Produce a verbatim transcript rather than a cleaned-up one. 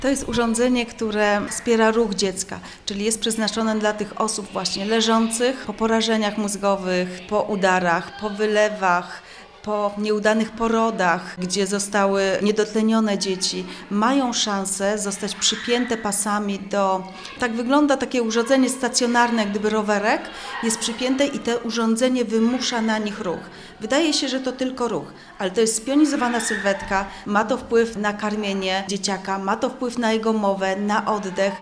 To jest urządzenie, które wspiera ruch dziecka, czyli jest przeznaczone dla tych osób właśnie leżących po porażeniach mózgowych, po udarach, po wylewach, po nieudanych porodach, gdzie zostały niedotlenione dzieci, mają szansę zostać przypięte pasami do... Tak wygląda takie urządzenie stacjonarne, jak gdyby rowerek, jest przypięte i to urządzenie wymusza na nich ruch. Wydaje się, że to tylko ruch, ale to jest spionizowana sylwetka, ma to wpływ na karmienie dzieciaka, ma to wpływ na jego mowę, na oddech.